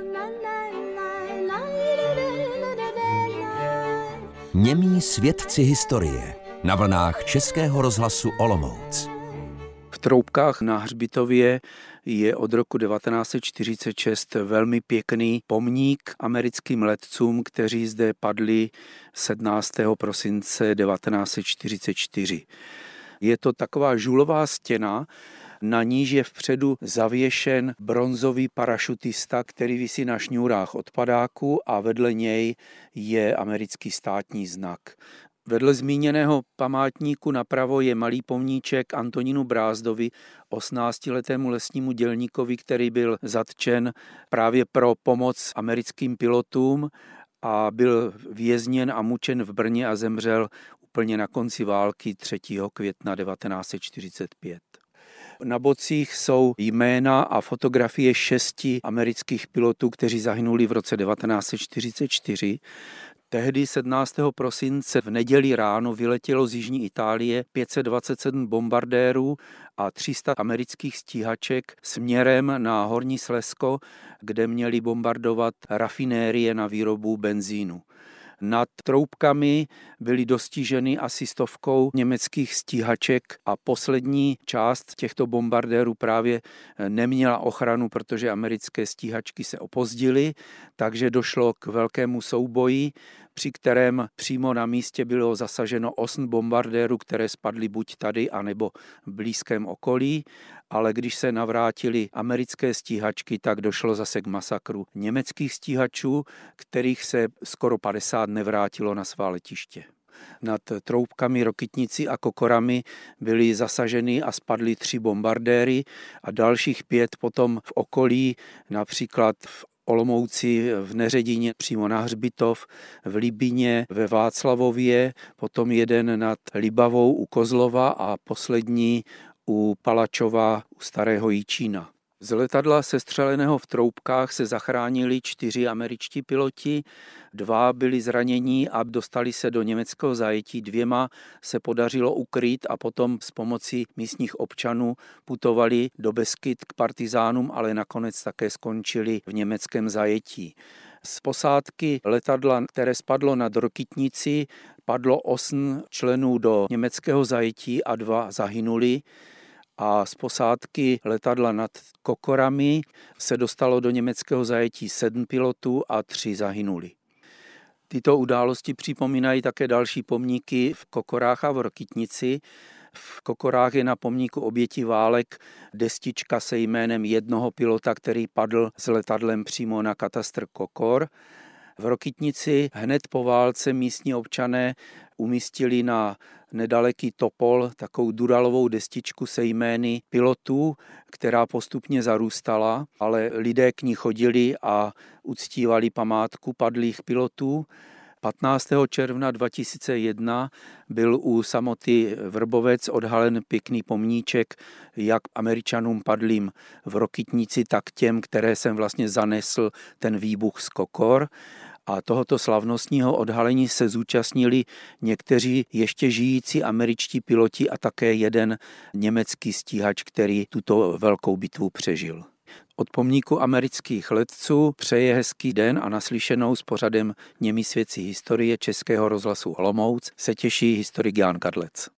Němí svědci historie na vlnách Českého rozhlasu Olomouc. V Troubkách na hřbitově je od roku 1946 velmi pěkný pomník americkým letcům, kteří zde padli 17. prosince 1944. Je to taková žulová stěna, na níž je vpředu zavěšen bronzový parašutista, který visí na šňůrách od padáku a vedle něj je americký státní znak. Vedle zmíněného památníku napravo je malý pomníček Antonínu Brázdovi, 18letému lesnímu dělníkovi, který byl zatčen právě pro pomoc americkým pilotům a byl vězněn a mučen v Brně a zemřel úplně na konci války 3. května 1945. Na bocích jsou jména a fotografie 6 amerických pilotů, kteří zahynuli v roce 1944. Tehdy 17. prosince v neděli ráno vyletělo z jižní Itálie 527 bombardérů a 300 amerických stíhaček směrem na Horní Slezsko, kde měli bombardovat rafinérie na výrobu benzínu. Nad Troubkami byly dostiženy asi 100 německých stíhaček a poslední část těchto bombardérů právě neměla ochranu, protože americké stíhačky se opozdily, takže došlo k velkému souboji, při kterém přímo na místě bylo zasaženo 8 bombardérů, které spadly buď tady, anebo v blízkém okolí, ale když se navrátily americké stíhačky, tak došlo zase k masakru německých stíhačů, kterých se skoro 50 nevrátilo na svá letiště. Nad Troubkami, Rokytnicí a Kokorami byly zasaženy a spadly 3 bombardéry a dalších 5 potom v okolí, například v Olomouci, v Neředině přímo na hřbitov, v Libíně, ve Václavově, potom jeden nad Libavou u Kozlova a poslední u Palačova u Starého Jičína. Z letadla sestřeleného v Troubkách se zachránili 4 američtí piloti, 2 byli zranění a dostali se do německého zajetí, 2 se podařilo ukrýt a potom s pomocí místních občanů putovali do Beskyt k partizánům, ale nakonec také skončili v německém zajetí. Z posádky letadla, které spadlo nad Rokytnici, padlo 8 členů do německého zajetí a 2 zahynuli. A z posádky letadla nad Kokorami se dostalo do německého zajetí 7 pilotů a 3 zahynuli. Tyto události připomínají také další pomníky v Kokorách a v Rokytnici. V Kokorách je na pomníku obětí válek destička se jménem jednoho pilota, který padl s letadlem přímo na katastr Kokor. V Rokytnici hned po válce místní občané umístili na nedaleký Topol takovou duralovou destičku se jmény pilotů, která postupně zarůstala, ale lidé k ní chodili a uctívali památku padlých pilotů. 15. června 2001 byl u samoty Vrbovec odhalen pěkný pomníček jak Američanům padlým v Rokytnici, tak těm, které jsem vlastně zanesl ten výbuch z Kokor. A tohoto slavnostního odhalení se zúčastnili někteří ještě žijící američtí piloti a také jeden německý stíhač, který tuto velkou bitvu přežil. Od pomníku amerických letců přeje hezký den a naslyšenou s pořadem Němí svědci historie Českého rozhlasu Olomouc se těší historik Jan Kadlec.